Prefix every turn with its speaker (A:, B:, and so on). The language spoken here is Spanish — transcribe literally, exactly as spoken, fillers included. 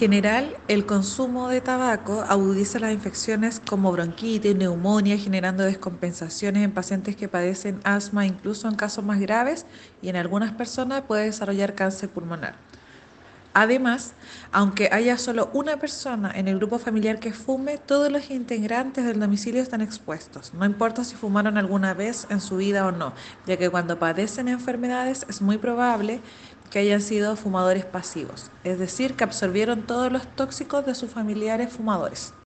A: general, el consumo de tabaco agudiza las infecciones como bronquitis, neumonía, generando descompensaciones en pacientes que padecen asma, incluso en casos más graves, y en algunas personas puede desarrollar cáncer pulmonar. Además, aunque haya solo una persona en el grupo familiar que fume, todos los integrantes del domicilio están expuestos, no importa si fumaron alguna vez en su vida o no, ya que cuando padecen enfermedades es muy probable que hayan sido fumadores pasivos, es decir, que absorbieron todos los tóxicos de sus familiares fumadores.